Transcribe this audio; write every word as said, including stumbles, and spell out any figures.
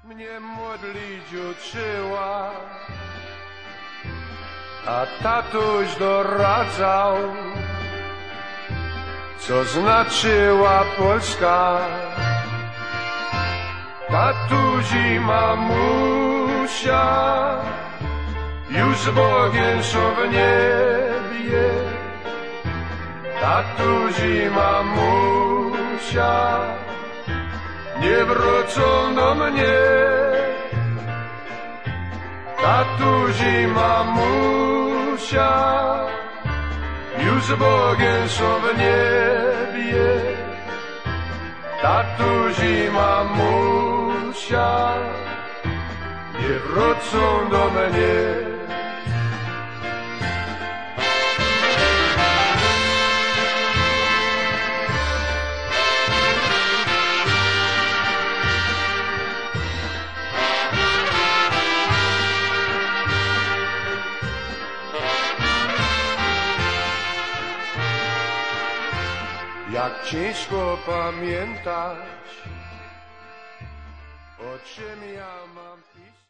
mnie modlić uczyła, a tatuś doradzał, co znaczyła Polska. Tatuś i mamusia już z Bogiem są w niebie. Tatuś i mamusia nie wrócą do mnie. Tatuś i mamusia już z Bogiem są w niebie. Tatuś i mamusia nie wrócą do mnie. Jak ciężko pamiętać, o czym ja mam pisać.